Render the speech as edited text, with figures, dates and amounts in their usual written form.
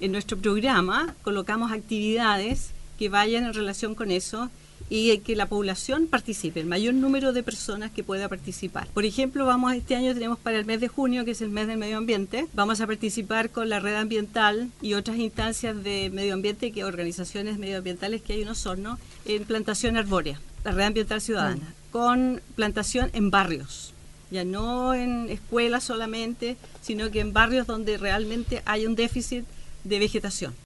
En nuestro programa colocamos actividades que vayan en relación con eso y que la población participe, el mayor número de personas que pueda participar. Por ejemplo, este año tenemos para el mes de junio, que es el mes del medio ambiente, vamos a participar con la red ambiental y otras instancias de medio ambiente, que organizaciones medioambientales que hay en Osorno, en plantación arbórea, la red ambiental ciudadana, con plantación en barrios. Ya no en escuelas solamente, sino que en barrios donde realmente hay un déficit de vegetación.